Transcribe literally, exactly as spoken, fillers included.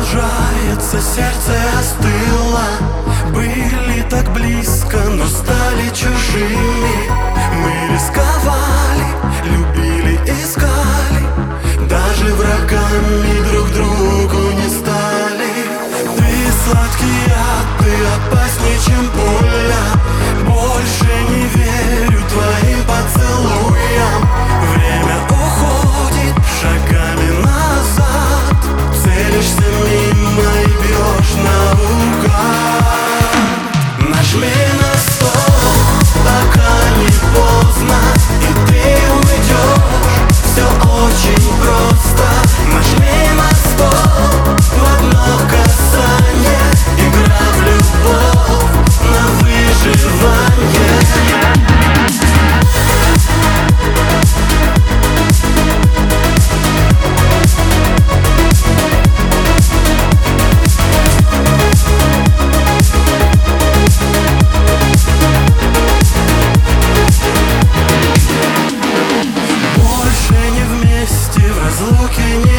продолжается, сердце остыло. Были так близко, но стали чужими. Мы рисковали, любили, искали, даже врагами друг другу не стали. Ты сладкий яд, ты опаснее, чем пуля. Больше не верю твоим поцелуям. Время уходит шагами назад. Целишься мимо и бьешь наугад. Нажми на стоп, пока не поздно, и ты уйдешь. Все очень просто. Нажми на стоп в одно касание. Игра в любовь на выживание. Больше не вместе, в разлуке не